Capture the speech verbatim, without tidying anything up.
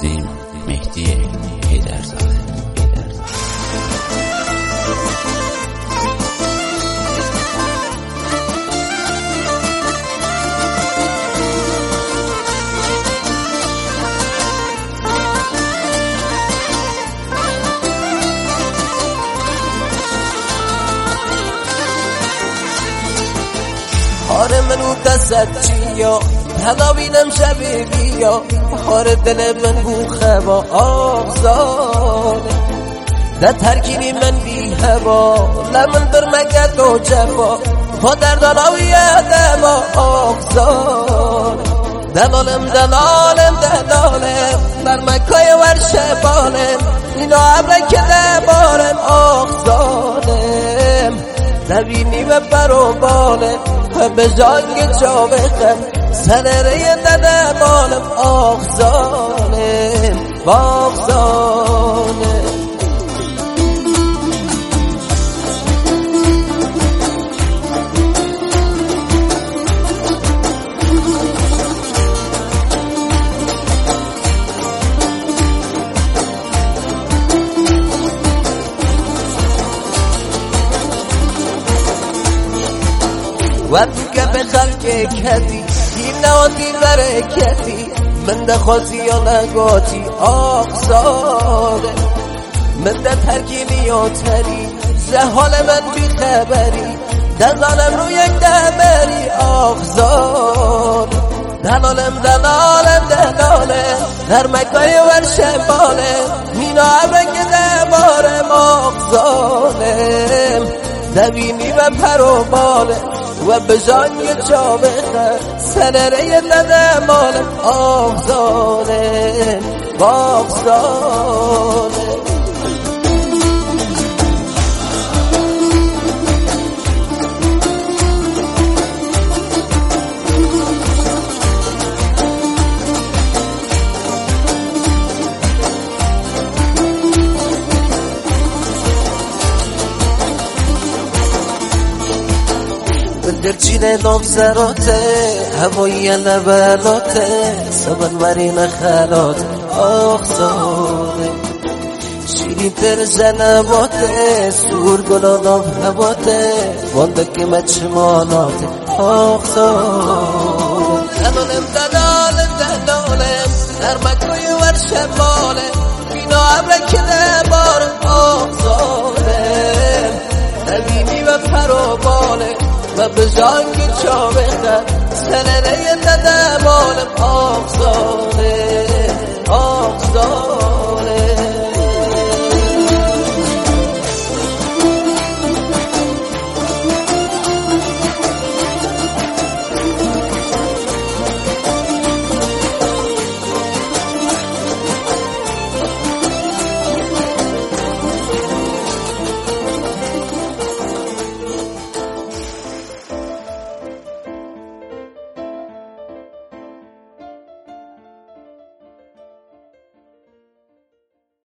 نوردین مهدی حیدرزاده. آره منو دست چیا تنابینم شبی بیا آره دل من بو خبا آغزانه ده ترکینی من بی هوا لمن در مگد و جفا با در دلاوی دما آغزانه دلالم دلالم دلالم در مکای ورشه بالم اینا عبره که دبارم آغزانم دوینی و برو بالم و به جانگ جا بخم سنره دده بالم آغزانم باغزانم. و دیگه به خلق کدی این نواتی برکتی من ده خواستی یا نگاتی آغزانه من ده ترکیلی یا تری زه حال من بی خبری دلالم رو یک دبری آغزانه دلالم دلالم دلالم در مکای ورشه بالم مینا عبرنگ دبارم آغزانم دوینی و پر و بالم و به جانگ جا بخر سنره دده مالم آغزانه باغزانه. درچینه نامزراته هوایی لبلاته سبن ورین خلاته آغزانه شیرین تر زنباته سور گلانام هواته واندک مچماناته آغزانه دلالم دلالم دلالم در مکوی ورشه بالم بینا عبره که دبارم آغزانه نبینی و پرو بالم و به جانگ چا بخر سنره دده بالم آغزانه آغزانه.